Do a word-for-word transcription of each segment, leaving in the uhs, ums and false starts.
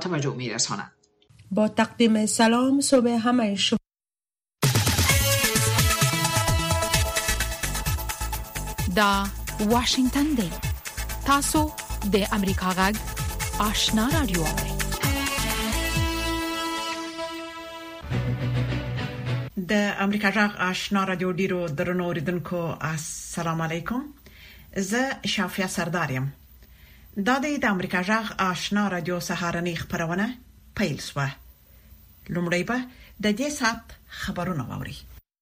فاطمه جو میرساند. با تقدیم سلام صبح همه شما. دا واشنگتن دی تاسو د امریکا غږ آشنا رادیو اورئ. د امریکا غږ آشنا رادیو ډیرو درنو اوریدونکو السلام علیکم. زه شافیا سردارم. دا د امریکا غږ آشنا رادیو سهارنی خبرونه پیل شوه. لومړی به د دې سات خبرونه واوري.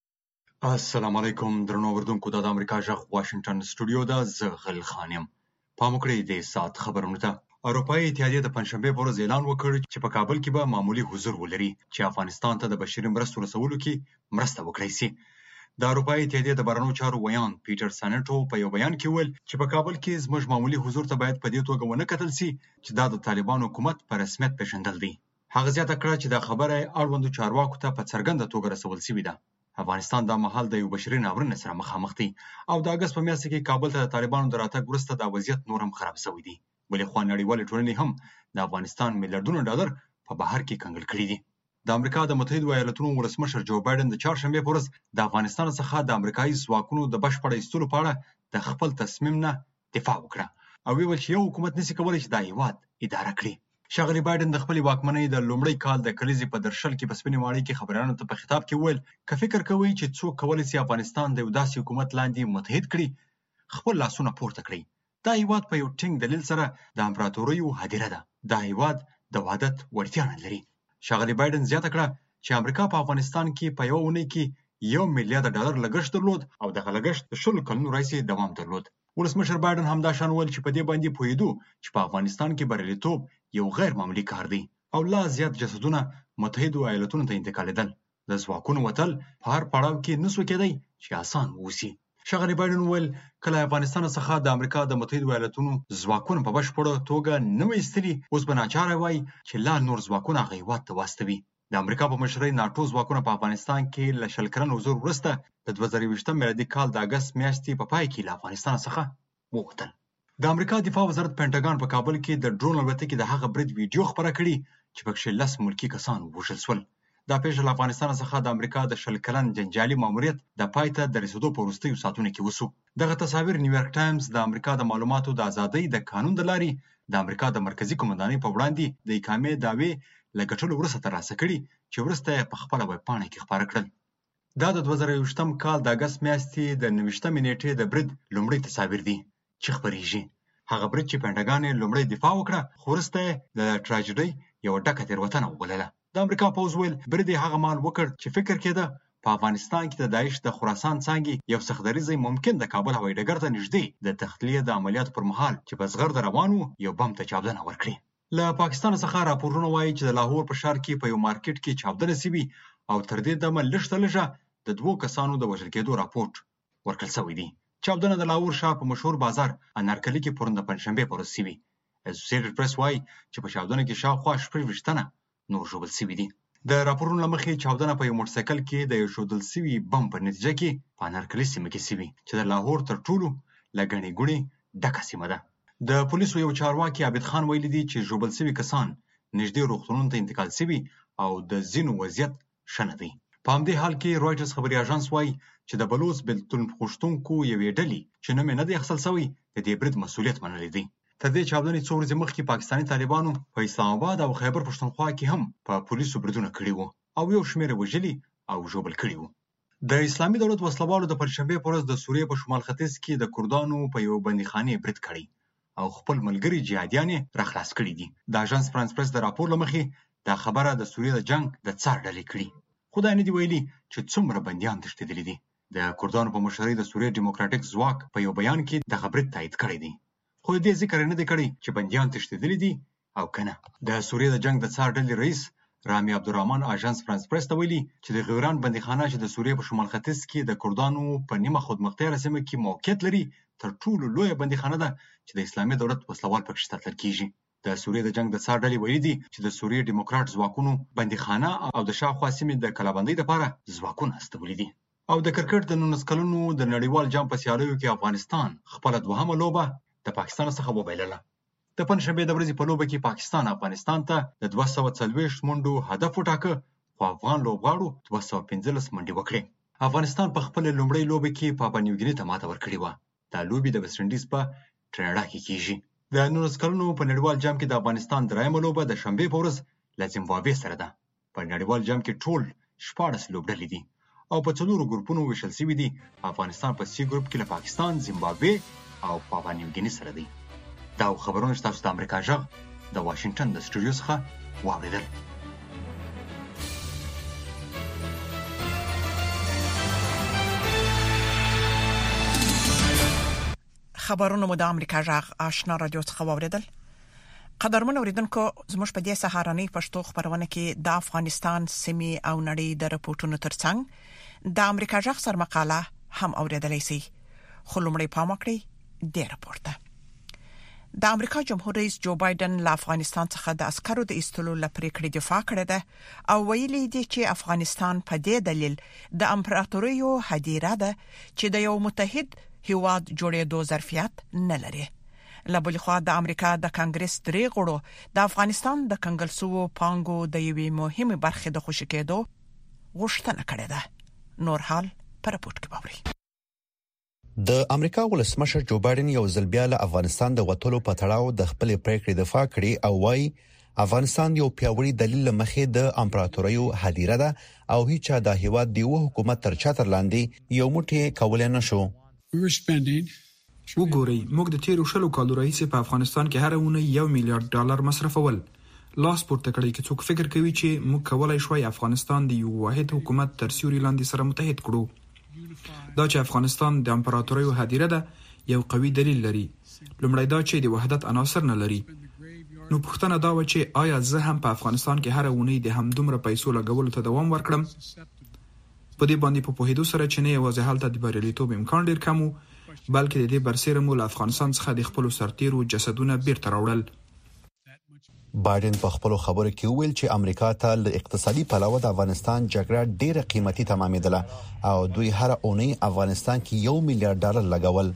السلام علیکم درنو اوریدونکو، د امریکا غږ واشنگټن سټوډیو د زغل خانم پام وکړئ د سات خبرونه ته. اروپایي اتحادیه د پنځشنبه په ورځ اعلان وکړ چې په کابل کې به معمولی حضور ولري چې افغانستان ته د بشري مرستو رسولو کې مرسته وکړي سي. د اروپایي اتحادیه د بهرنیو چارو ویان پیټر سانټو په یو بیان کې ویل چې په کابل کې زموږ معمولی حضور ته باید په دې توګه ونه کتل سي چې دا د طالبان حکومت په رسمیت پیژندل دي. هغه زیاته کړه چې دا خبره اړوندو چارواکو ته په څرګنده توګه رسول شوې ده. افغانستان د مهال د یو بشري ناورین سره مخامخ دی او د اگست په میاشت کې کابل ته د طالبانو د راتګ وروسته د وضعیت نور هم خراب شوی دی. بلې خوا نړیوالې ټولنې هم د افغانستان میلیارډونه ډالر په بهر کې کنګل کړي دي. د امریکا د متحده ایالاتونو ولسمشر جو بایدن د چهارشنبه په ورځ د افغانستان څخه د امریکایي ځواکونو د بشپړ ایستلو په اړه د خپل تصمیم نه دفاع وکړه او ویل چې یو حکومت نشي کولای چې د هیواد اداره کړي. ښاغلی بایدن د خپل واکمنۍ د لومړي کال د کلیزې په درشل کې په سپینې ماڼۍ کې خبريالانو ته په خطاب کې ویل که فکر کوئ چې څوک کولی شي افغانستان د یو داسې حکومت لاندې متحد کړي، خپل لاسونه پورته کړئ. دا هیواد په یو ټینګ دلیل سره د امپراتوریو هدیره ده. دا هیواد د وحدت وړتیا نه لري. ښاغلی بایدن زیاته کړه چې امریکا په افغانستان کې په یو اونۍ کې یو میلیارډ ډالر لګښت درلود او دغه لګښت د شلو کلونو راهیسې دوام درلود. ولسمشر بایدن هم دا شان ویل چې په دې باندې پوهېدو چې په افغانستان کې بریالیتوب یو غیر معمولی کار دی او لا زیات جسدونه متحده ایالاتونو ته انتقالېدل. د ځواکونو وتل په هر پړاو کې نسو کېدی چې آسان ووسي. ښاغلی بایدن ویل کله افغانستان څخه د امریکا د متحده ایالاتونو ځواکونه په بشپړه توګه نه وي ایستلي، اوس به ناچاره وای چې لا نور ځواکونه هغه هېواد ته واستوي. د امریکا په مشرۍ ناټو ځواکونه په افغانستان کې له شل کلن حضور وروسته د دوه زره یوویشتم میلادي کال د اګست میاشتې په پای کې له افغانستان څخه ووتل. د امریکا دفاع وزارت پینټاګان په کابل کې د ډرون الوتکې د هغه برید ویډیو خپره کړي چې پکښې لس ملکي کسان ووژل شول. دا پیښه له افغانستان څخه د امریکا د شل کلن جنجالي ماموریت د پای ته د رسېدو په وروستیو ساعتونو کې وشو. دغه تصاویر نیویارک ټایمز د امریکا د معلوماتو د ازادۍ د قانون د لارې د امریکا د مرکزي قومندانۍ په وړاندې د اقامې دعوې له ګټلو وروسته ترلاسه کړي چې وروسته یې په خپله ویبپاڼه کې خپاره کړل. دا د دوه زره یوویشتم کال د اګست میاشتې د نویشتمې نېټې د برید لومړی تصاویر دي چې خپریږي. هغه برید چې پینټاګان یې لومړی دفاع وکړه خو وروسته یې د ټراجډۍ یوه ډکه تېروتنه وبلله. د امریکا پوځ ویل برید یې هغه مهال وکړ چې فکر کېده په افغانستان کې د داعش د خراسان څانګې یو سختدریځی ممکن د کابل هوایي ډګر ته نږدې د تخلیه د عملیاتو پر مهال چې په زغرده روان و یو بم ته چاودنه ورکړي. له پاکستان څخه راپورونه وایي چې د لاهور په ښار کې په یو مارکیټ کې چاودنه شوي او تر دې دمه لږ تر لږه د دوو کسانو د وژل کېدو راپورټ ورکړل شوی دی. چاودنه د لاهور ښار په مشهور بازار انارکلي کې پرون د پنجشنبې په ورځ شوي. اسوسییټډ پریس وایي چې په چاودنه کې شاوخوا شپږ ویشت تنه نور ژوبل شوي دي. د راپورونو له مخې چاودنه په یو موټرسایکل کې د ایښودل شوي بم په نتیجه کې په انارکلي سیمه کې شوي چې د لاهور تر ټولو له ګڼې ګوڼې ډکه سیمه ده. د پولیسو یو چارواکي عابد خان ویلي دي چې ژوبل شوي کسان نږدې روغتونونو ته انتقال شوي او د ځینو وضعیت ښه نه دی. په همدې حال کې رویټرز خبري اژانس وایي چې د بلوچ بیلتون غوښتونکو یوې ډلې چې نوم یې نه دی اخیستل شوی د دې برید مسؤلیت منلی دی. تر دې چاودنې څو ورځې مخکې پاکستاني طالبانو په اسلام آباد او خیبر پښتونخوا کې هم په پولیسو بریدونه کړي وو او یو شمېر یې وژلي او ژوبل کړي وو. د اسلامي دولت وسلوالو د پنجشنبې په ورځ د سوریې په شمال ختیځ کې د کردانو په یو بندیخانې برید کړی او خپل ملګري جهادیان یې راخلاص کړي دي. د اژانس فرانس پریس د راپور له مخې دا خبره د سوریې د جنګ د څار ډلې کړي. خدای نه دی ویلي چې څومره بندیان تښتېدلي دي. د کردانو په مشرۍ د سوریې ډیموکراټیک ځواک په یو بیان کې دغه برید تایید کړی دی، خو دې ذکر نه دی کړی چې بندیان تښتېدلي دي او که نه. د سوریې د جنګ د څار ډلې رئیس رامي عبدالرحمن اژانس فرانس پریس ته ویلي چې د غیران بندیخانه چې د سوریې په شمال ختیځ کې د کردانو په نیمه خودمختاره سیمه کې موقعیت لري تر ټولو لویه بندیخانه ده چې د اسلامي دولت وسلوال پکې ساتل کیږي. د سوریې د جنګ د څار ډلې ویلي دي چې د سوریې ډیموکراټ ځواکونو بندیخانه او د شاوخوا سیمې د کلابندۍ لپاره ځواکونه استولي دي. او د کرکټ د نولس کلونو د نړیوال جام په سیالیو کې افغانستان خپله دوهمه لوبه د پاکستان څخه وبایلله. د پنځشنبه د ورځې په لوبه کې پاکستان افغانستان ته د دوه سوه څلوېښت منډو هدف وټاکه، خو افغان لوبغاړو دوه سوه پنځلس منډې وکړې. افغانستان په خپل لومړۍ لوبه کې پاپا نیوګیني ته ماته ورکړې وه. دا لوبې د ویسټ انډیز په ټرینډا کې کیږي. د نولس کلونو په نړیوال جام کې د افغانستان درېیمه لوبه د شنبې په ورځ له زیمبابوې سره ده. په نړیوال جام کې ټول شپاړس لوبډلې دي او په څلورو ګروپونو ویشل شوي دي. افغانستان په سی ګروپ کې له پاکستان، زیمبابوې او پاپا نیوګیني سره دی. دا خبرونه چې تاسو د امریکا غږ د واشنگټن د سټوډیو څخه واورېدل. خبرونه مو د امریکا غږ آشنا رادیو څخه واوریدل. قدرمن اوریدونکو، زموږ په دې سهارنۍ پښتو خبرونه کې د افغانستان سیمې او نړۍ د رپورټونو ترڅنګ د امریکا غږ سر مقاله هم اوریدلای شئ. خو لومړی پام وکړئ د رپورټ ته. د امریکا جمهور رئیس جو بایدن له افغانستان څخه د عسکرو د ایستلو لپاره دفاع کړې ده او ویلي دي چې افغانستان په دې دلیل د امپراتوریو هدیره ده چې د یو متحد هیواد جوړېدو ظرفیت نه لري. له بل خوا د امریکا د کانګرس درې غړو د افغانستان د کنګل سوو پانګو د یوې مهمه برخه د خوشی کېدو غوښتنه کړې ده. نور حال پر رپورټ کې باوري. د امریکا ولسمشر جو بایدن یو ځل بیا له افغانستان د وټولو په تړاو د خپل پریکړې دفاع کړې او وايي افغانستان یو پیاوړی دلیل مخې د امپراتوریو هدیره ده او هیڅ د هیواد دی و حکومت تر چتر لاندې یو موټی کول نه شو. وګورئ، موږ د تیرو شلو کالو راهیسې په افغانستان کې هر اونۍ یو میلیارډ ډالر مصرفول. لاس پورته کړی چې څوک فکر کوي چې موږ کولای شو افغانستان د یو واحد حکومت تر سیوري لاندې سره متحد کړو. دا چې افغانستان د امپراتوریو هدیره ده یو قوي دلیل لري. لومړی دا چې د وحدت عناصر نه لري. نو پوښتنه دا و چې آیا زه هم په افغانستان کې هر اونۍ د همدومره پیسو لګولو ته دوام ورکړم؟ په دې باندې په پوهېدو سره چې نه یوازې هلته د بریالیتوب امکان ډیر کم و، بلکې د دې برسېره مو له افغانستان څخه د خپل سرتیرو جسدونه بیرته راوړل. بایدن په خپل خبرو کې ویل چې امریکا ته له اقتصادي پلوه د افغانستان جګړه ډیره قیمتي تمامېدله او دوی هر اونۍ افغانستان کې یو میلیارډ ډالر لګول.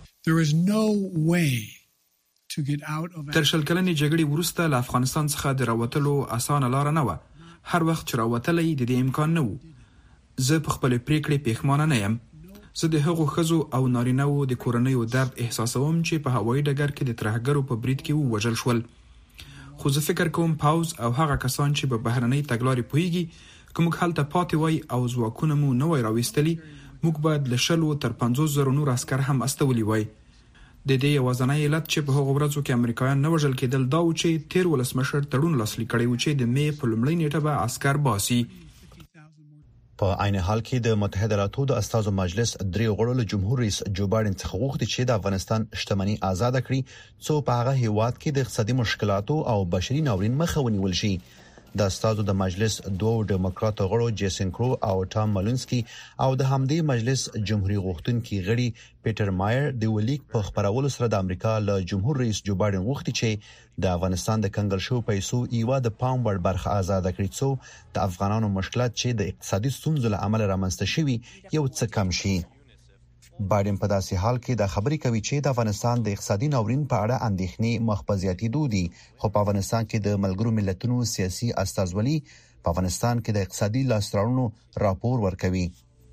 تر شل کلنې جګړې وروسته له افغانستان څخه د راوتلو اسانه لار نه و. هر وخت چې راوتلې د دې امکان نه و. زه په خپل پریکړې پښیمانه نه یم. زه د هغو ښځو او نارینه‌وو د کورنیو درد احساسوم چې په هوایي ډګر کې د ترهګرو په برید کې ووژل شول. خو زه فکر کوم پاوز او هغه کسان چې په بهرنۍ تګلارې پوهیږي کوم هلته پاتې وای او ځواکونه مو نه وای راوستلي، موږ باید له شلو تر پنځوس زره نور عسكر هم استولي وای. د دې یوازینی علت چې په هغو ورځو کې امریکایان نه وژل کېدل دا و چې تیر ولسمشر تړون لاسلیک کړی و چې د مې په لومړۍ نیټه به عسكر باسي. په عین حال کې د متحده ایالاتو د استازو مجلس درې غړو له جمهور رئیس جو بایدن څخه غوښتي چې د افغانستان شتمنۍ آزاد کړي څو په هغه هیواد کې د اقتصادي مشکلاتو او بشري ناورین مخه ونیول شي. د استازو د مجلس دوه ډیموکرات غړو جیسن کرو او ټام مالونسکي او د همدې مجلس جمهوریت غوښتونکي غړي پیټر مایر د ولیک په خبرولو سره د امریکا له جمهور رئیس جو بایدن غوښتي چې د افغانستان د کنګل شو پیسو یو د پام وړ برخه آزاد کړي څو د افغانانو مشکلات چې د اقتصادي ستونزو له امله رامنځته شوي یو څه کم شي. بایدن په داسې حال کې د خبرې کوي چې د افغانستان د اقتصادي ناورین په اړه اندېښنې مخ په زیاتېدو دي، خو په افغانستان کې د ملګرو ملتونو سیاسي استازولي په افغانستان کې د اقتصادي لاسته راپور ورکوي.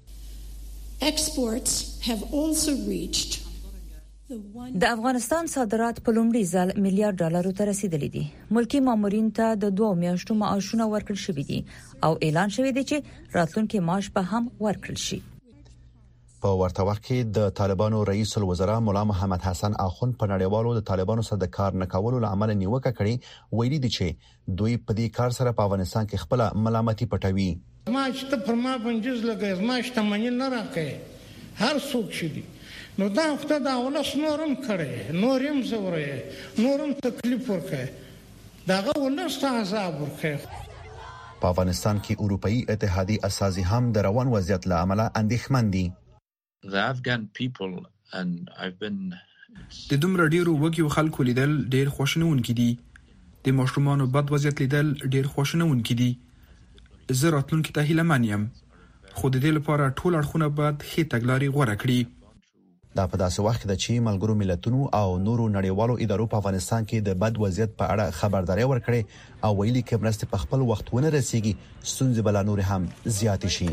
د افغانستان صادرات په لومړي ځل میلیارډ ډالر ته رسیدلي دي. ملکی مامورین ته د دوه میاشتو معاشونه ورکړل شوي دي او اعلان شوی دی چې راتلونکي معاش به هم ورکړل شي. په ورته وخت کې د طالبانو رئیس الوزرا مولا محمد حسن اخوند په نړیوالو د طالبانو سره د کار نه کولو لامل نیوکه کړې، ویلي دي چې دوی په دې کار سره په افغانستان کې خپل ملامتي پټوي. ما چې ته پر ما بنجز لګې ما چې تمنې نه راکې هر څوک شي نو دا وخت دا ولس نورم کړي نورم زورې نورم تکلیف ورکړي داغه ولس ته عذاب ورکړي. په افغانستان کې اروپאי اتحادیه اساسي هم د روان وضعیت له امله اندېښمن دي. The Afghan people and I've been د دومره ډیرو وګیو خلکو لیدل ډیر خوشنونکي دي. د ماشومانو بد وضعیت لیدل ډیر خوشنونکي دي. زه راتلونکي ته هیله من یم، خو د دې لپاره ټول اړخونه باید ښې تګلارې غوره کړي. دا په داسې وخت کې د چین ملګرو ملتونو او نورو نړیوالو ادارو په افغانستان کې د بد وضعیت په اړه خبرداري ورکړې او ویلي کې مرستې په خپل وختونه رسیږي ستونزې بل نور هم زیات شي.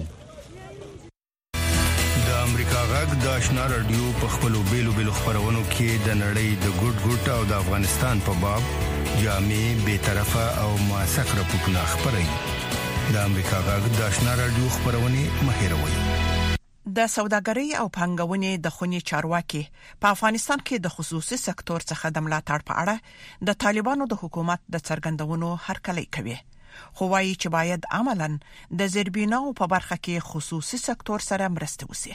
د امریکا غږ د آشنا رادیو په خپلو بیلو بیلو خبرونو کې د نړۍ د ګډ ګډ او د افغانستان په باب جامع به طرفه او موثق راپورټونه خبري. د امریکا غږ د آشنا رادیو خبرونه مهیروي. د سوداګرۍ او پانګونې د خونی چارواکي په افغانستان کې د خصوصي سکتور څخه د ملاتړ په اړه د طالبانو د حکومت د څرګندونو هرکلی کوي. خو وايي چې باید عملاً د زیربناو په برخه کې خصوصي سکتور سره مرسته وشي.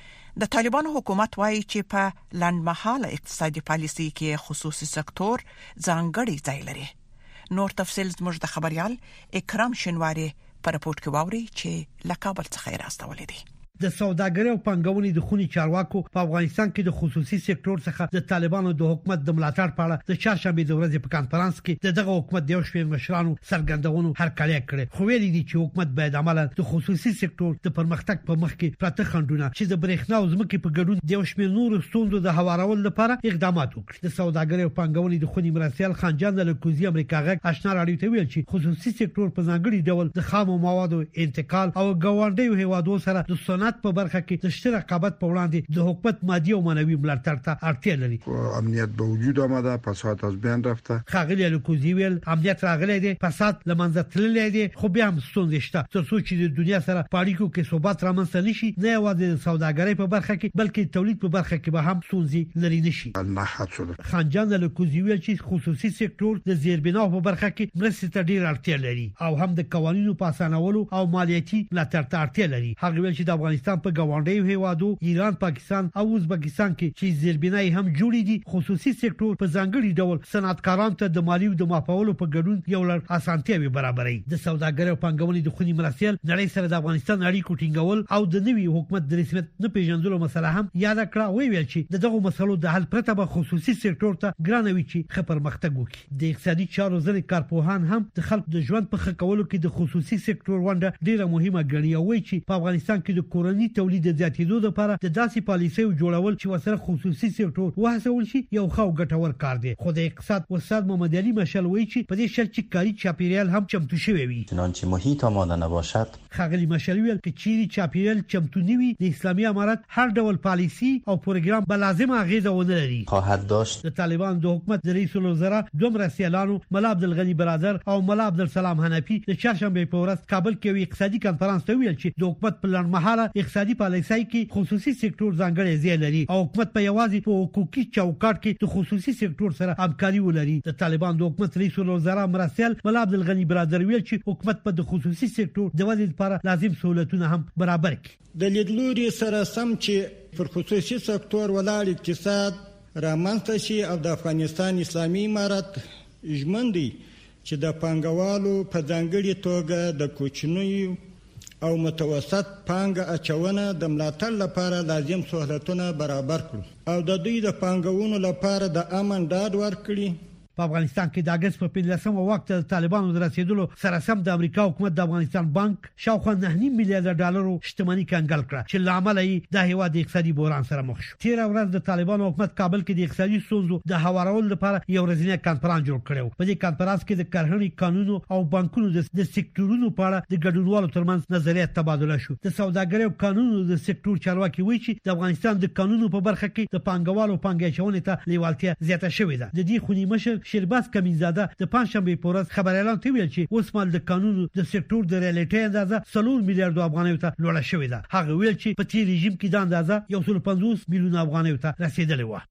د طالبانو حکومت وايي چې په لنډمهاله اقتصادي پالیسي کې خصوصي سکتور ځانګړی ځای لري. نور تفصیل زموږ د خبريال اکرام شینواری په راپورټ کې واوري چې لکابل څخه راستولې دي. د سوداګرۍ او پانګونې د خونی چارواکو په افغانستان کې د خصوصي سکتور څخه د طالبانو د حکومت د ملاتړ په اړه د چهارشنبه د ورځې په کانفرنس کې د دغه حکومت د یو شمېر مشرانو څرګندونو هرکلی کړ. خو ویلي دي چې حکومت باید عملاً د خصوصي سکتور د پرمختګ په مخ کې پراته خنډونه چې د برېښنا او ځمکې په ګډون د یو شمېر نورو ستونزو د هوارولو لپاره اقدامات وکړي. د سوداګرۍ او پانګونې د خونی مرستيال خانجان د لکوزي امریکا غږ آشنا رادیو ته ویل چې خصوصي سکتور په ځانګړي ډول د خامو موادو انتقال او ګاونډیو هیوادو سره د صنعت په برخه کې د شته رقابت په وړاندې د حکومت مادي او معنوي ملاتړ ته اړتیا لري. امنیت به وجود آمده، فساد از بین رفته. خاغلی لکوزی ویل امنیت راغلی دی، فساد لمنځه تللی دی، خو بیا هم ستونزې شته. ترڅو چې د دنیا سره په اړیکو کې ثبات رامنځته نشي، نه یوازې د سوداګرۍ په برخه کې بلکې تولید په برخه کې به هم ستونزې لري نشي. نه حاصل خانجان لکوزی ویل چې خصوصي سکتور د زیربناو په برخه کې مرستې ته ډیر اړتیا لري او هم د قوانینو په اسانولو او مالیاتي ملاتړ ته اړتیا لري. هغه ویل چې د افغانستان په ګاونډي هیوادو ایران، پاکستان او ازبکستان کې چې زیربنای هم جوړې دي، خصوصي سکتور په ځانګړي ډول صنعتکارانو ته د مالیو د معافولو په ګډون یو لړ اسانتیاوي برابري. د سوداګرۍ او پانګونې د خونی مرستيال نړۍ سره د افغانستان اړیکو ټینګول او د نوي حکومت د رسمیت نه پیژندلو مسله هم یاد کړه. وی ویل چې دغه مسلو د حل پرته به خصوصي سکتور ته ګرانوي چې خبر مختګ وکړي. د اقتصادي چارو ځلې کارپوهان هم د خلکو د ژوند په ښه کولو کې د خصوصي سکتور ونډه ډیره مهمه ګڼي او وایي چې په افغانستان کې د کورنۍ تولید د زیاتېدو لپاره د داسې پالیسۍ جوړول چې وسره خصوصي سکتور وهڅول شي یو ښه ګټور کار دی. خو د اقتصاد استاد محمد علي مشال وایي چې په دې شل چې کاری چاپیریال هم چمتو شوی وي. چنانچه محیط آماده نباشد. خاغلی مشال ویل چې چیرې چاپیریال چمتو نیوي د اسلامي امارت هر ډول پالیسي او پروګرام به لازم اغیزه ونه لري. خواهد داشت. د طالبان د حکومت د رئیس الوزرا دوه مرستيالانو ملا عبدالغنی برادر او ملا عبدالسلام حنفي د چهارشنبه په ورځ کابل کې یو اقتصادي کانفرنس ته ویل چې د حکومت په لړمحاله اقتصادي پالیسۍ کې خصوصي سکتور ځانګړی ځای لري او حکومت په یوازې په حقوقي چوکاټ کې د خصوصي سکتور سره همکاري ولري. د طالبان د حکومت رئیس الوزرا مرستيال ملا عبدالغنی برادر ویل چې حکومت په د خصوصي سکتور د ودې لپاره لازم سہولتونه هم برابر کړي. د لیدلوري سره سم چې پر خصوصي سکتور ولاړ اقتصاد رامنځته شي او د افغانستان اسلامي امارت ژمن دی چې د پانګوالو په ځانګړي توګه د کوچنیو او متوسط پانګه اچونه د ملاتړ لپاره لازم سہولتونه برابر کړو او د دوی د پانګونو لپاره د امن ډاډ ورکړي. په افغانستان کې د اگست په پنځلسمه وخت د طالبانو د رسیدلو سره سم د امریکا حکومت د افغانستان بانک شاوخوا نه نیم میلیارډ ډالرو شتمنۍ کنګل کړه چې لامل یې د هیواد اقتصادي بحران سره مخ شو. تیر ورځ د طالبانو حکومت کابل کې د اقتصادي ستونزو د هوارولو لپاره یو ورځنی کانفرنس جوړ کړو. په دې کانفرنس کې د کرهڼې قانونو او بانکونو د سکتورونو په اړه د ګډونوالو ترمنځ نظریات تبادله شو. د سوداګرۍ او قانونو د سکتور چارواکي وایي چې د افغانستان د قانونو په برخه کې د پانګوالو پانګې اچونې ته لیوالتیا زیاته شوې ده. د دې خونی مشر شیرباز کمینزاده د پنځشنبه په ورځ خبر اعلان ویل چې اوس مال د قانونو د سکتور د ریالیټي اندازه څلور میلیارډ افغانیو ته لوړه شوې ده. هغه ویل چې په تیر رژیم کې د اندازه یو سل پنځوس میلیون افغانیو ته رسیدلې و.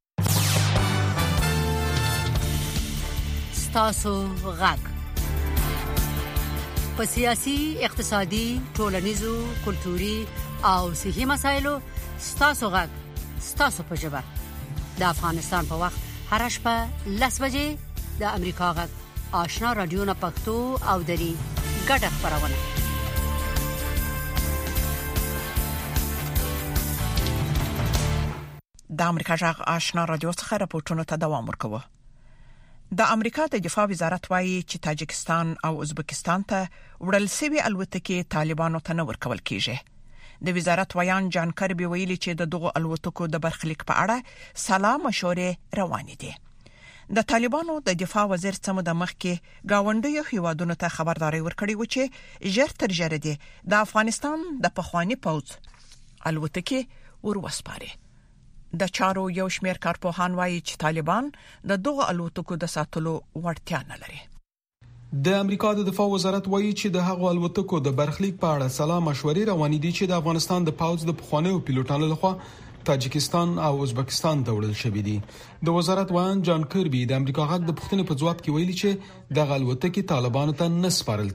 ستاسو غږ په سیاسي، اقتصادي، ټولنیزو، کلتوري او صحي مسایلو ستاسو غږ ستاسو په ژبه د افغانستان په وخت هر شپه لس بجې د امریکا غږ آشنا رادیو نه پښتو او دري ګډه خبرونه. د امریکا غږ آشنا رادیو څخه راپورټونه ته دوام ورکوي. د امریکا د دفاع وزارت وايي چې تاجکستان او ازبکستان ته وړل سوي الوتکې طالبانو ته نه ورکول کیږي. د وزارت ویان جان کربي ویلي چې د دغه الوتکو د برخلیک په اړه سلا مشورې روانې دي. د طالبانو د دفاع وزیر څمو د مخ کې گاونډیو هیوادونو ته خبرداري ورکړې و چې ژر تر ژره دي د افغانستان د پخوانی پوځ الوتکې وروسپاري. د چارو یو شمېر کارپوهان وایي چې طالبان د دغه الوتکو د ساتلو وړتیا نه لري. د امریکا د دفاع وزارت وایي چې د هغو الوتکو د برخلیک په اړه سلا مشورې روانې دي چې د افغانستان د پوځ د پخوانیو پیلوټانو لخوا تاجکستان او ازبکستان ته وړل شوې دي. د وزارت ویان جان کربي د امریکا غږ د پوښتنې په ځواب کې ویلي چې د الوتکې طالبانو ته نه سپارل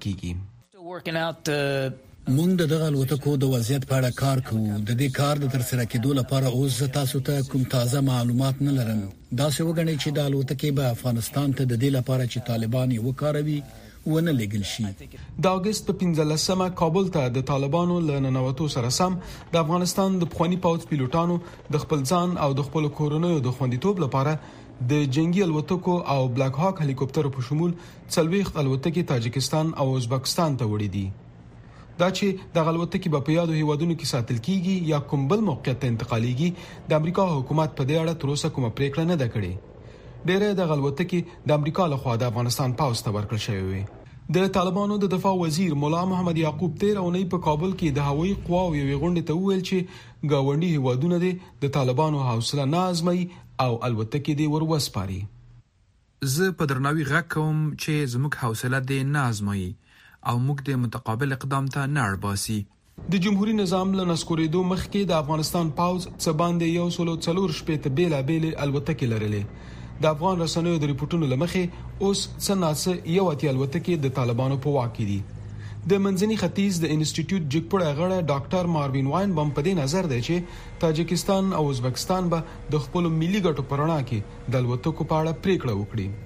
کیږي. مونږ د دغه الوتکو د وضعیت په اړه کار کوو. د دې کار د ترسره کېدو لپاره اوس تاسو ته کوم تازه معلومات نه لرم. دا څه وګڼئ چې د الوتکې به افغانستان ته د دې لپاره چې طالبان یې وکاروي ونه لګل شي. د اگست په پنځلسمه کابل ته د طالبانو له ننوتو سره سم د افغانستان د پخوانی پوځ پیلوټانو د خپل ځان او د خپل کورونو د خوندیتوب لپاره د جنگي الوتکو او بلاک هاک هلیکوپټر په شمول څلويخت الوتکې تاجکستان او ازبکستان ته وړي دي. دا چې د الوتکې په پیادو هیوادونو کې ساتل کیږي یا کوم بل موقعیت ته انتقالېږي د امریکا حکومت په دې اړه تر اوسه کومه پریکړه نه ده کړې. ډېرې د الوتکې د امریکا لخوا د افغانستان پوځ ته ورکړل شوې وي. د طالبانو د دفاع وزیر مولا محمد یعقوب تیر اونۍ په کابل کې د هوایي قواو یو غونډه ته وویل چې گاونډي هیوادونه دي د طالبانو حوصله نه ازمي او الوتکې دي وروسپاري. زه په درناوي غږ کوم چې زموږ حوصله دي نه ازمي او موږ د متقابل اقدام ته نه اړباسي. د جمهوریت نظام له نسکورېدو مخکې د افغانستان پوځ څه باندې یو سلو څلور شپېته بیلا بیل الوتکې لرلې. د افغان رسنیو د ریپورتونو لمخې اوس څنګه یو اتیا الوتکې د طالبانو په واک کې دي. د منځني ختیځ د انسټیټیوټ جګپړه غړی ډاکټر ماروین واین بم په دې نظر دی چې تاجکستان او ازبکستان به د خپل ملي ګټو پرنا کې د الوتکو په اړه پریکړه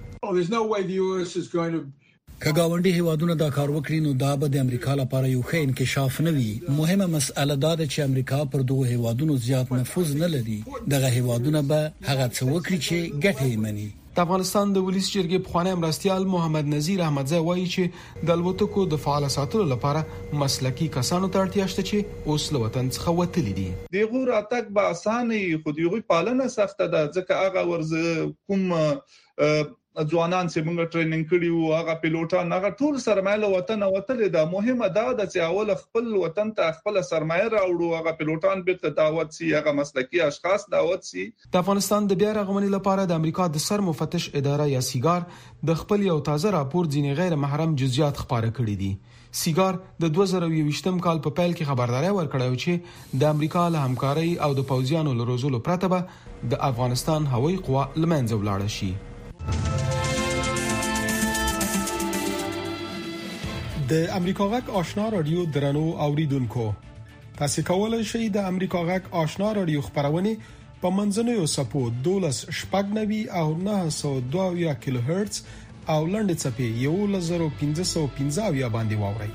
وکړي. که گاونډي هیوادونه دا کار وکړي نو دا به د امریکا لپاره یو ښه انکشاف نه وي. مهمه مسأله دا ده چې امریکا پر دوه هیوادونو زیات نفوذ نه لري. دغه هیوادونه به هغه څه وکړي چې ګټه یې مني. د افغانستان د ولس جرګې پخوانی مرستيال محمد نذیر احمدزی وایي چې د الوتکو د فعال ساتلو لپاره مسلکي کسانو ته اړتیا شته چې اوس له وطن څخه وتلي دي. دغه راتګ به اسانه خو دغه پالنه سخته ده ځکه هغه ورز کوم ځوانان چې موږ ټریننګ کړیو هغه پیلوټان هغه ټول سرمایه له وطن وتل ده. مهمه دا ده چې اول خپل وطن ته خپل سرمایه راوړو. هغه پیلوټان به دعوت سي هغه مسلکي اشخاص دعوت سي. د افغانستان د بیا رغونې لپاره د امریکا د سر مفتش اداره یا سیګار د خپل یو تازه راپور ځینې غیر محرم جزئیات خبره کړې دي. سیګار د دوه زره یوویشتم کال په پیل کې خبرداري ورکړه چې د امریکا له همکارۍ او د پوځیانو لروزلو پرته به د افغانستان هوایي قوا لمنځه ولاړ شي. د امریکا غږ آشنا رادیو درنو اوریدونکو، تاسو کولای شئ د امریکا غږ آشنا رادیو خبرونه په منځنوي سپو دولس شپږ نوي او نه سوه دوه کیلو هرتز او لنډ چپی یو لزر پنځه سوه پنځه باندې واورئ.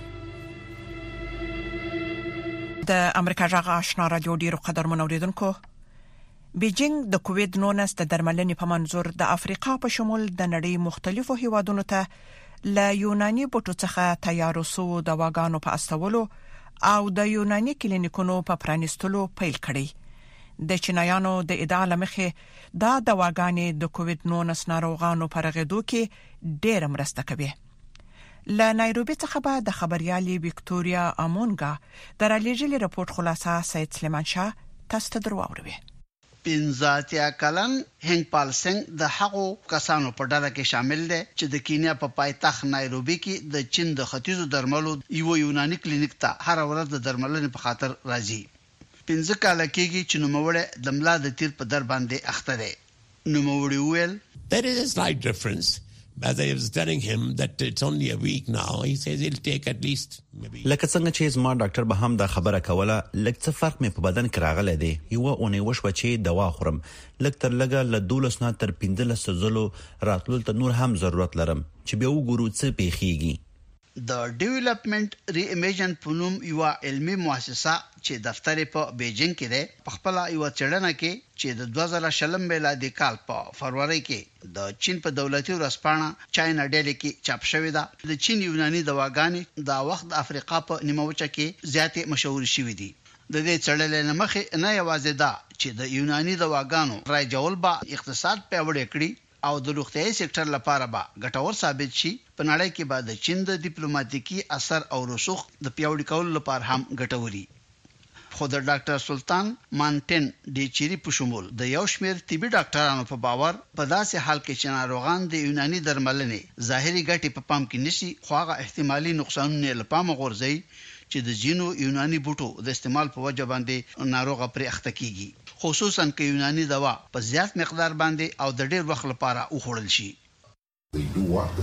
د امریکا غږ آشنا رادیو ډیرو قدرمن اوریدونکو، بیجینګ د کووید نولس د درملنې په منظور د افریقا په شمول د نړۍ مختلفو هیوادونو ته له یوناني بوټو څخه تیارو سو دواګانو په استولو او د یوناني کلینیکونو په پرانیستلو پیل کړی. د چینایانو د ادعا لمخې دا دواګانې د کووید نولس ناروغانو پر غېدو کې ډېر مرسته کوي. له نایروبي څخه به د خبريالي وکټوريا امونګا د رالیږلي رپورت خلاصه سید سلیمان شاه تاسو ته درواوروي. پنځاتیا کلن هنګ پال سنگ د هغو کسانو په ډله کې شامل دی چې د کینیا په پایتخت نایروبي کې د چین د ختیځو درملو یو یوناني کلینیک ته هر ورځ د درملنې په خاطر راځي. پنځه کاله کېږي چې نوموړی د ملا د تیر په در باندې اخته دی. نوموړی وویل There is a slight difference. As I was telling him that it's only a week now, he says it'll take at least maybe. لکه څنګه چې زما ډاکټر به هم دا خبره کوله، لکه څه فرق مې په بدن کې راغلی دی. یو اونۍ وشوه چې دوا خورم، لکه تر لګه له دولس نه تر پنځلس ځلو راتلو ته نور هم ضرورت لرم چې بیا وګورو څه پیښیږي. د ډیولپمنٹ ری امیجن پونوم یو علمي مؤسسه چې دفتر په بیجینګ کې ده، په خپل یو چړنه کې چې د دوه زره شلم میلادي کال په فروری کې د چین په دولتي ورځپاڼه چاینا ډیلی کې چاپ شوې ده. د چین یوناني دواګانې د وخت د افریقا په نیمه وچه کې زیاتې مشهور شوې دي. د دې چړلې مخه نه یوازې دا چې د یوناني دواګانو راجول با اقتصاد پیاوړی کړي او د روغتیايي سکتور لپاره به ګټور ثابت شي په نړۍ کې به د چین د ډیپلوماټیکي اثر او رسوخ د پیاوړي کولو لپاره هم ګټوري. خو د ډاکټر سلطان مانټن ډي چيري په شمول د یو شمېر طبي ډاکټرانو په باور په داسې حال کې چې ناروغان د یوناني درملنې ظاهري ګټې په پام کې نشي خو هغه احتمالي نقصانونه لپاره غورځي چې د جینو یوناني بوټو د استعمال په وجه باندې ناروغه پرې اخته کیږي خصوصا کې یوناني دوا په زیات مقدار باندې او د ډېر وخت لپاره وخوړل شي. They do work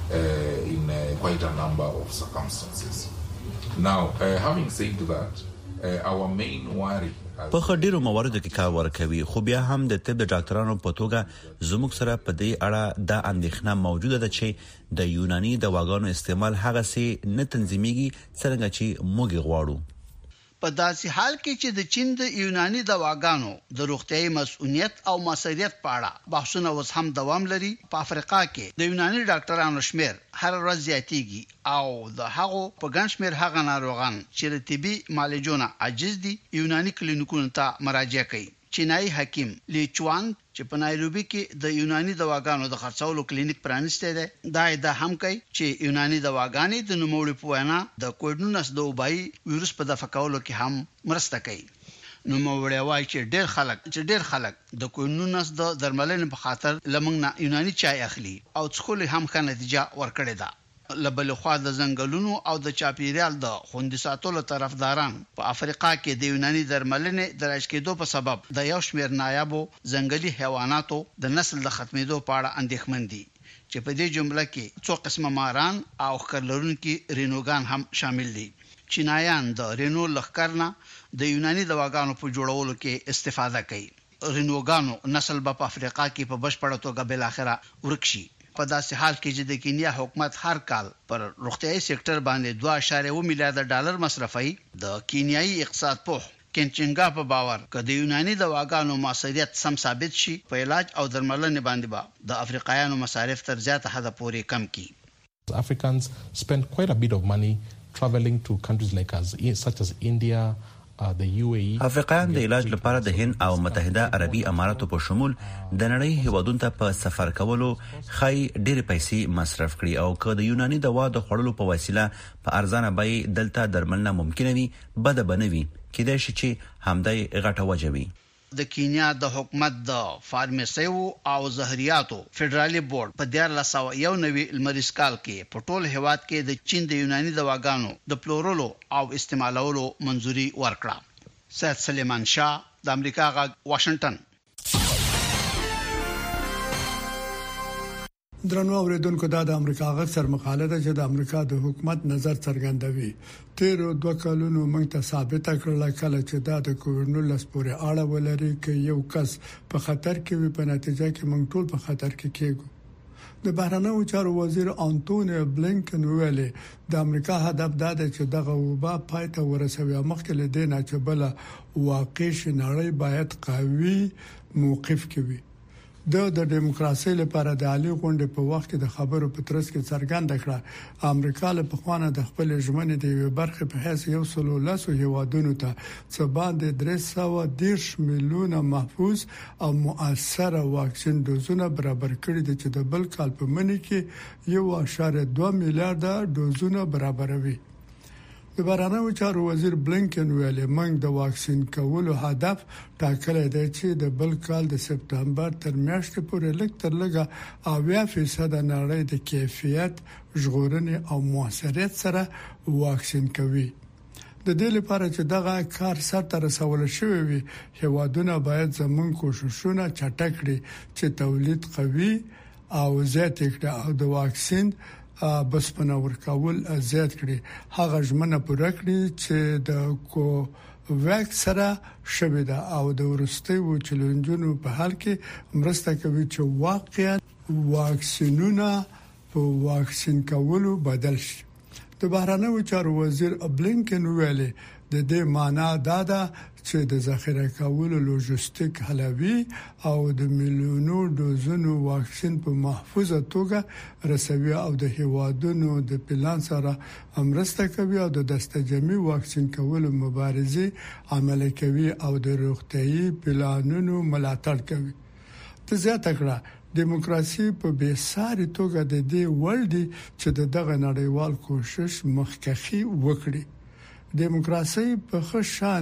uh, in uh, quite a number of circumstances. Now, uh, having said that, uh, our main worry په خډیرو مواردو کې کار ورکوي خو بیا هم د طب د ډاکټرانو په توګه زموږ سره په دې اړه د اندېښنه موجوده ده چې د یوناني دواګانو استعمال هغه سي نه تنظیميږي څنګه چې موږ غواړو. په داسې حال کې چې د چین د یوناني دواګانو د روغتيایي مسؤلیت او مسؤلیت په اړه بحثونه اوس هم دوام لري. په افریقا کې د یوناني ډاکټرانو شمیر هر ورځ زیاتېږي او د هغو په ګڼ شمیر هغه ناروغان چې د طبي معالجونو عاجز دي یوناني کلینیکونو ته مراجعه کوي. چینایي حکیم لی چوان چې په نایروبي کې د یوناني دواګانو د خرڅولو کلینیک پرانسته ده دا دا هم کوي چې یوناني دواګانې د نوموړي په وینا د کووډ ناینټین د وبای وایروس په دفع کولو کې هم مرسته کوي. نوموړي وایي چې ډېر خلک چې ډېر خلک د کووډ ناینټین د درملنې په خاطر لمنګ یوناني چای اخلي او څخه هم ښه نتیجه ورکړې ده. لبل خو د زنګلونو او د چاپیریال د خوندي ساتلو طرفداران په افریقا کې د یوناني درملنې د راځکېدو په سبب د یو شمېر نایابو ځنګلي حیواناتو د نسل د ختمېدو په اړه اندېښمن دي چې په دې جمله کې څو قسمه ماران او خرلرونکي رینوګان هم شامل دي. چینایان د رینو لخرنا د یوناني دواګانو په جوړولو کې استفاده کوي. رینوګانو نسل په افریقا کې په بشپړه توګه بل اخره ورکشي. په داسې حال کې چې د کینیا حکومت هر کال پر روغتيایي سکتور باندې دوه اعشاریه اووه میلیارډ ډالر مصرفوي د کینیایي اقتصاد په کینچنګا په باور کله یوناني دواګانو موثریت سم ثابت شي په علاج او درملنې باندې با د افریقایانو مصارف تر زیاته حد پورې کم کی. Africans spend quite a bit of money traveling to countries like us such as India, افریقایان د علاج لپاره د هند او متحده عربي اماراتو په شمول د نړۍ هیوادونو ته په سفر کولو خای ډېر پیسې مصرف کړي او که د یوناني دوا د خوړلو په وسیله په ارزانه بیه دلته درملنه ممکنه وي بده بنوي کېدای شي چې همدای غټه وجوي. د کینیا د حکومت د فارمیسیو او زهرياتو فدرالي بورډ په دیار لسو یو نوي المریس کال کې په ټول هیواد کې د چین د یوناني دواګانو د پلورلو او استعمالولو منځوري ورکړه. سید سلیمان شاه د امریکا غږ واشنگټن. درنو اوریدونکو دا د امریکا غږ سر مقاله ده چې د امریکا د حکومت نظر څرګندوي. تیر دوه کلونو موږ ته ثابت کړل کله چې دا د کووډ ناینټین پورې اړه ولري چې یو کس په خطر کې وي په نتیجه کې موږ ټول په خطر کې کېږو. د بهرنیو چارو وزیر انټونی بلینکن ویلي د امریکا هدف دا دی چې دغه وبا پای ته ورسوي مخکې له دې نه چې بل واقع شنړی باید قوي موقف کوي. د د دیموکراسي لپاره د عالی غونډې په وخت کې د خبرو په ترڅ کې څرګند کړه امریکا له پخوانه د خپل ژمنې د یو برخه په حیث یو سلو لاسو هیوادونو ته څه باندې درې سوه دیرش میلیونه محفوظ او مؤثره واکسین دوزونه برابر کړي دي چې د بل کال په منځ کې یو اعشاریه دوه میلیارډ دوزونه برابروي. د بهرنیو چارو وزیر بلینکن ویلي موږ د واکسین کولو هدف ټاکلی دی چې د بل کال د سپتمبر تر میاشتې پورې لږ تر لږه اویا فیصد نړۍ د کیفیت ژغورنې او موثریت سره واکسین کوي. د دې لپاره چې دغه کار سرته رسول شوی وي هیوادونه باید زموږ کوششونه چټک کړي چې تولید قوي او زیات کړي او د واکسین بس پنور کول زیات کړي. هغه ژمنه پوره کړي چې د کو ویکس سره شوی دا او د ورستیو چیلنجونو په حال کې مرسته کوي چې واقعا واکسینونه په واکسین کولو بدل شي. د بهرنیو چارو وزیر بلینکن ویلي د دې معنی دا ده چې د ذخیره کولو لوجستیک حلوي او د میلیونو ډوزونو واکسین په محفوظه توګه رسوي او د هیوادونو د پلان سره امرسته کوي او د دستجمعي واکسین کولو مبارزه عملي کوي او د روغتيایي پلانونو ملاتړ کوي. د زیاته کړه دیموکراسي په بیساري توګه د دې ولدي چې دغه نړیوال کوشش مخکخي وکړي. دیموکراسي په خشان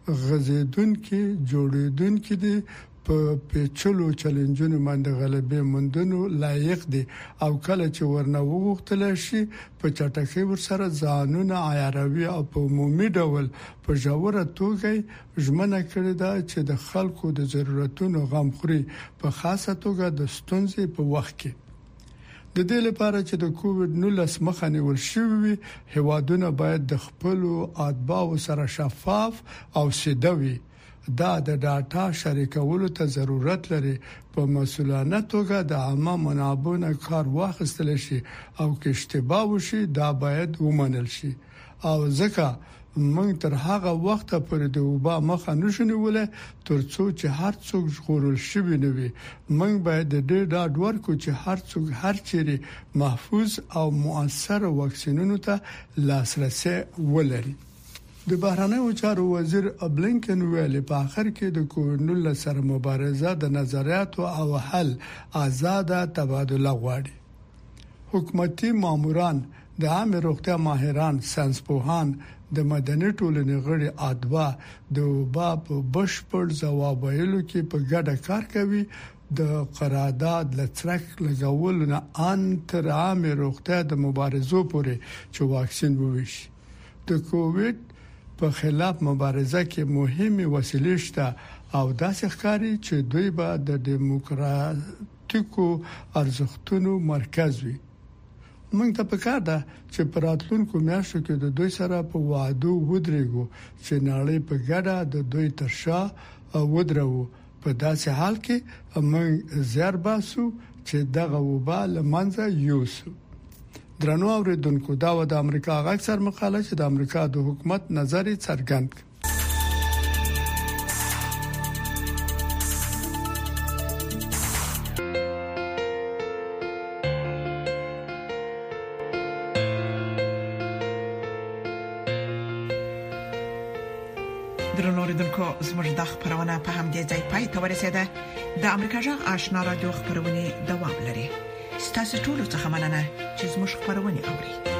غزیدونکو جوړیدونکو دي په پیچلو چیلنجونو باندې غلبه مندونو لایق دي او کله چې ورنه وغوښتل شي په چټکۍ ورسره ځانونه عیاروي او په عمومي ډول په جوړه توګه ژمنه کړې ده چې د خلکو د ضرورتونو غم خوري په خاصه توګه د ستونزې په وخت کې. د دې لپاره چې د کووډ نولس مخه نیول شوی هیوادونه باید د خپل اتباعو سره شفاف او سیدوي دا د ډاټا شریکولو ته ضرورت لري. په مسؤلانه توګه د عامه منابعو کار واخیستل شي او کې اشتباه وشي دا باید ومنل شي او ځکه موږ تر هغه وخت پورې د وبا مخه نشونیول ترڅو چې هر څوک ژغورل شوی نه وي. موږ باید د دې ډاډ ورکړو چې هر څوک هر چیرې محفوظ او مؤثر واکسینونو ته لاسرسي ولري. د بهرنیو چارو وزیر بلینکن ویلي په اخر کې د کووډ نولس سره مبارزه د نظریاتو او حل آزاده تبادله غواړي. حکومتي ماموران، د عامه روغتیا ماهران، ساينسپوهان، د مدني ټولنې غړي ادوا د وبا په بشپړ ځواب ویلو کې په ګډه کار کوي. د قرارداد لڅرک لګول نه ان تر عامه روغتیا د مبارزو پورې چې واکسین وویشي. د کووډ په خلاف مبارزه کې مهمه وسیله شته او داسې ښکاري چې دوی به د دیموکراتیکو ارزښتونو مرکز وي. موږ ته پکار ده چې پراتلونکو میاشتو کې د دوی سره په وعده ودرېږو چې نړۍ په ګډه د دوی ترشا ودرو. په داسې حال کې موږ زیار باسو چې دغه وبا لمنځه یوسو. درنو اوریدونکو دا و د امریکا غږ سر مقاله چې د امریکا د حکومت نظر څرګند کړ. درنو اوریدونکو زموږ د خبرونه په همدې ځای پای ته ورسیده. د امریکا غږ آشنا رادیو خبرونه دوام لري. ستاسو ټول څه مننه چې زموږ خبرونه اوري.